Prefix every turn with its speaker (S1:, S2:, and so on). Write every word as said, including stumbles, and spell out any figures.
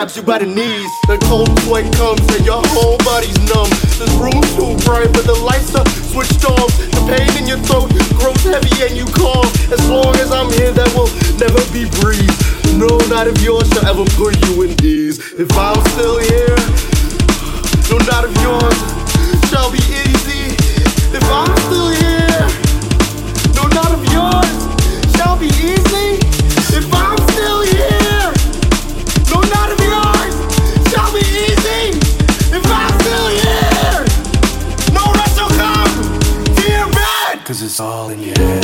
S1: grabs you by the knees. The cold sweat comes and your whole body's numb. This room's too bright, but the lights are switched off. The pain in your throat grows heavy and you cough. As long as I'm here, that will never be breeze. No, not if yours shall ever put you in ease. If I'm still here, no, not if yours shall be easy. If I'm still here, no, not if yours shall be easy. If I'm still here, no, not if yours shall be easy. If I'm still here, no rest will come to your bed. 'Cause it's all in your head.